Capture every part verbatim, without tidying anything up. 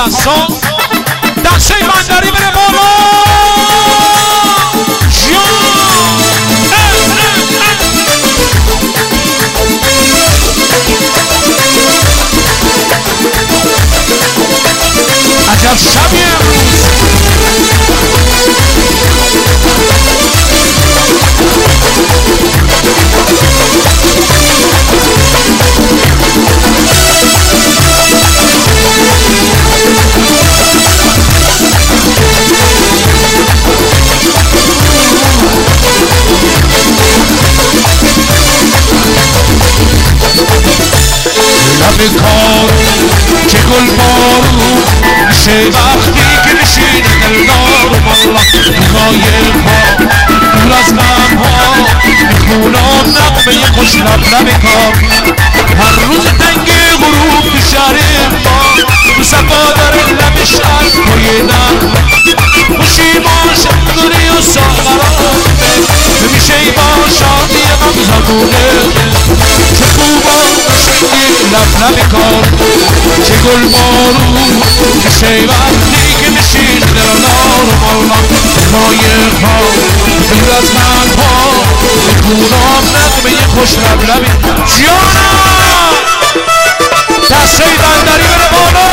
دستا دسته بندری بره بالا عجب شبی امروز لب کار که گل بارو میشه وقتی که میشینه دلدار و مالا نگاه پا دور از غم ها میخونم نغمه خوش لب لب کار هر روز تنگ غروب تو شهر ما تو صفا داره لبش از پای نغمه خوشی باشم دوری و ساغرانه میشه باشم یه غم زبونه چه خوبا لب لب کار چه گل بارو میشه وقتی که میشین دلدار و مالا نگاه پا دور از من ها میخونم نغمه خوش لب لبی جانم دسته بندری بره بالا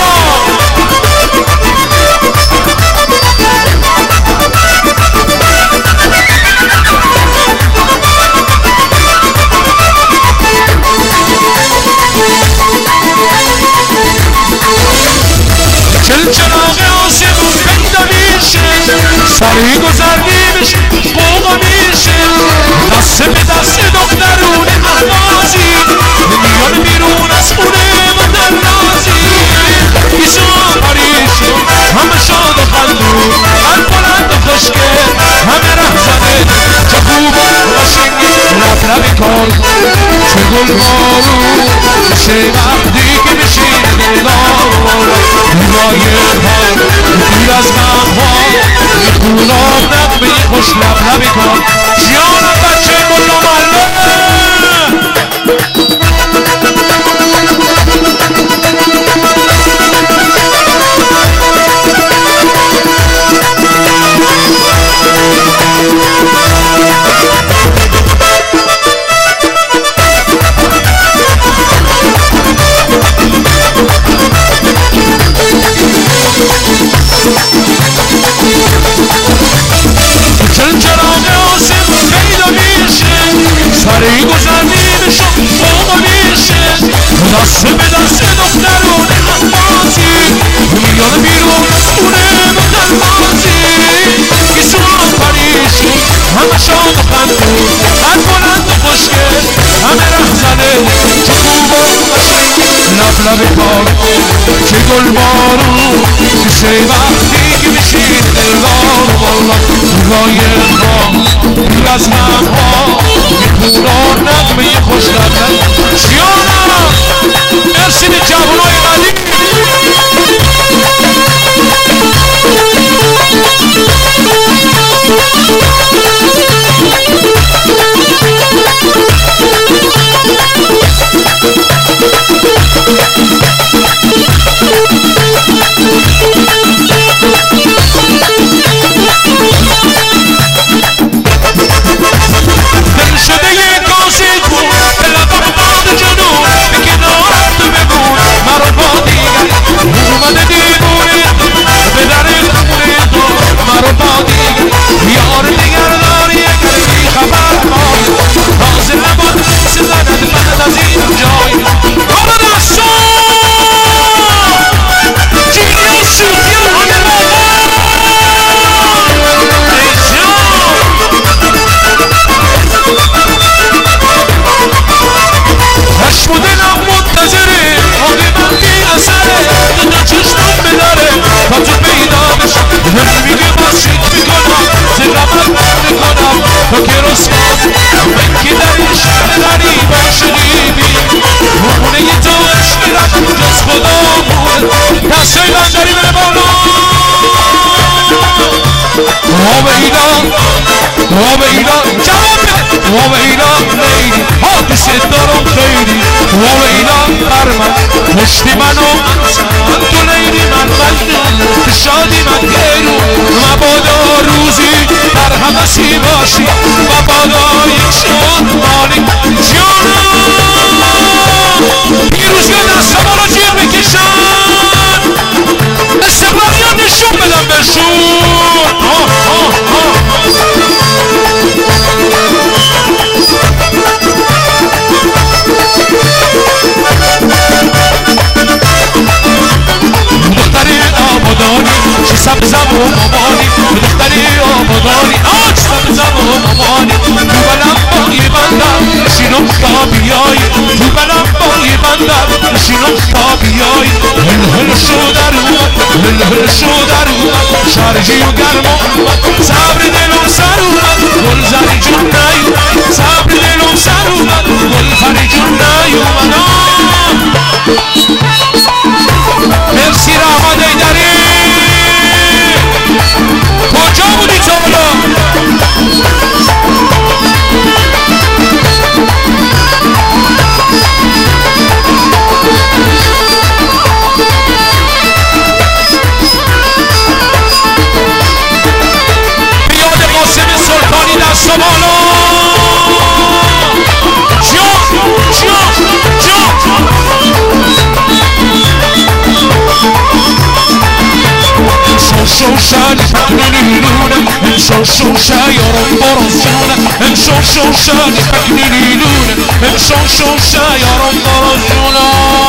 چل چراغ آسمون پیدا میشه سری گذردی میشه قوقا میشه دست به دست دخترون احوازی میان بیرون از خونه مدن نازی ایشان پریشی همه شاد و خندون هر بلند و خوشگه همه رهزنه چه خوب و قشنگی لب لب کار چه گل بارو میشه وقتی که میشین دلدار نگاه پا دور از غم ها میخونم نغمه خوش لب لب کار جانم بچه ملا مله چل چراغ آسمون پیدا میشه سری گذردی میشه قوقا میشه دست به دست دخترون احوازی میان بیرون از خونه مدن بازی ایشون پریشی همه شاد و خندون هر بلند و خوشگه همه رهزنه چه خوب و قشنگ لب لب کار چه گل بارو میشه وقتی که میشین دلدار و بالا نگاه پا دور از غم ها میخونم نغمه خوش لب لب جانم ارشد جوانای قدیم دل شده یه کاسه خون به لبم داد جنون به کنار تو بمون مرا با دیگر اومده دیوونه به در خونه تو مرا با دیگر یار دیگر داری اگر بی خبر مایی حاضر نباد سزند بعد از این جای کارا دستان جیلی و سوتی همه بابا هشت و دلم منتظره آقای من بی اثره دو تا چشمم بداره تا تو پیدا بشم هم میگه باشید میکنم زرمت میکنم تا که رسوان من که در این شهر غریب عاشقیبی خونه ی تو عشق رفت جز خدا بود دسته بندری بره بالا آب ایران آب ایران جواب بده آب ایران لیلی ها دوست دارم خیلی آب ایران بر من پشت منو انسان تو لیلی من من شادی من گیرو مبادا روزی در همسی باشی مبادا یک شد مالی جانم پیروزی دستم رو جیب بکشن استقلالیان نشون بدم بهشون آه آه آه دختری آبادانی چه سبزم و مامانی دختری آبادانی آه چه سبزم و مامانی تو بلم بایی بندم نشینم تا بیایی تو بلم بایی بندم نشینم تا بیایی هل هل شو در اومد هل هل شو در اومد شارجی و گرم اومد صبر دلم سر اومد گل زری جون نیومد صبر دلم سر اومد گل فری جون نیومد مرسی رحمان ایدری کجا بودی تو بلا بیاد قاسم سلطانی دست و بالا جان جان جان شوشا نفكنيلونا امشو شوشا يورم برزونا امشو شوشا نفكنيلونا امشو شوشا يورم برزونا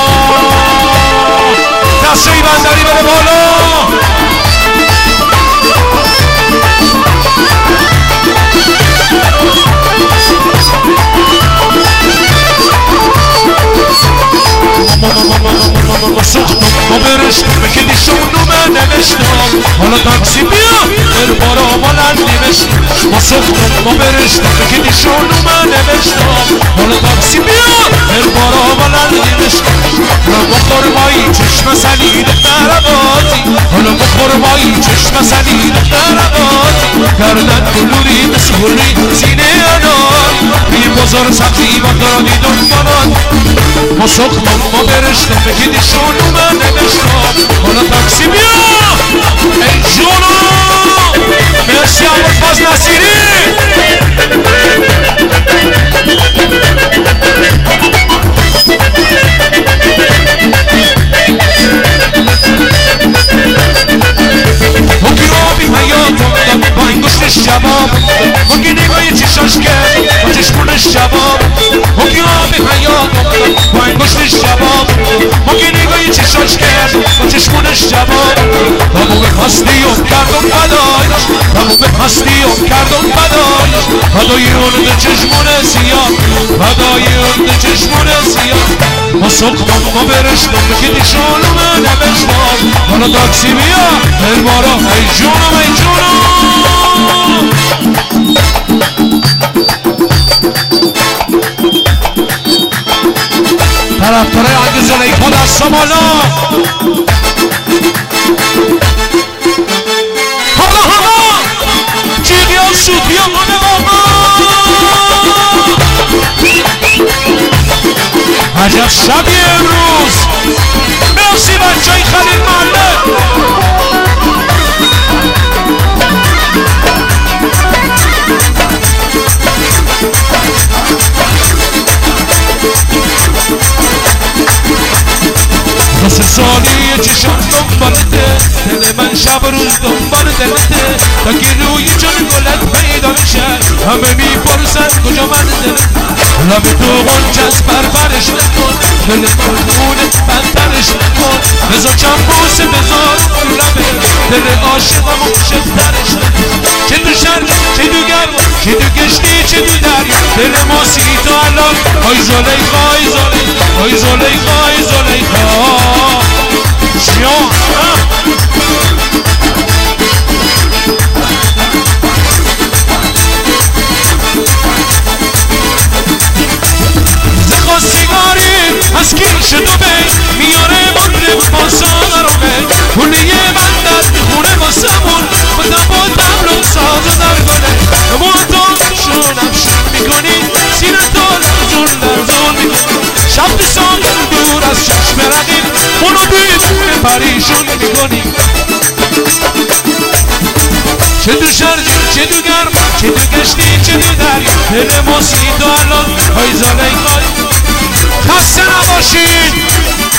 دستوی بندری بره بالا ما برشتم بکنی شونو من نوشتم حالا تاکسی بیا بر بارا مالن نوشتم ما سختم ما برشتم بکنی شونو من نوشتم حالا تاکسی بیا بر بارا مالن نوشتم حالا بخور مایی چشم سلید دربازی حالا بخور مایی چشم سلید دربازی کردن کلوری مسئولی سینه انان بی بزار سبزی با دارانی دنبالان ما سختم ما برشتم بکنی شونو من نوشتم حالا تاکسی بیا ای جونو مرسی ابوالفضل نصیری ممکن آبی حیاتم داد با این گشتش جواب ممکن نگاهی چشاش کرد با چشمونش جواب ممکن آبی حیاتم داد با این گشتش جواب ممکن نگاهی چشاش کرد با چشمونش جواب تموم هستیم کردم بدایش تموم هستیم کردم بدایش بدای اون ده چشمون سیاه بدای اون ده چشمون سیاه ما سقمم ما برشتم بکنی شونو من نوشتم حالا تاکسی بیا بربارا ای جونم ای جونم طرفدارای آهنگ زلیخا دستا بالا حالا حالا جیغی ها سوتی ها مانه آقا عجب شبی امروز مرسی بچه های خلیل محله واسه سالی چشم دنبالته دل من شب روز دنبال دلته تا که روی چون گلت پیدا میشه همه میپرسن کجا من دلت لب تو غنچست بربرش نکن دل مردونه بندرش نکن بذار چند بوسه بذار لبه دل عاشقم و شفترش نکن چه تو شرم چه تو گرم چه تو گشتی چه تو دریا دل ما سی تا الان آی زلیخا آی زلیخا آی زلیخا آی زلیخا جان زخوا سیگاری از کیش دوبه میاره مدرم بازار رو به پولیه بندت میخونه واسمون بدم با تبلو ساز در گله موتون شونم شون میکنی سینه تول جون در زون میکنی شب ساگن دور از چشم رقیب اونو دید پریشون میکنی چه تو شرجی چه تو گرما چه تو گشتی چه تو دریا دل ما سی تو الان های زاله های خسته نباشید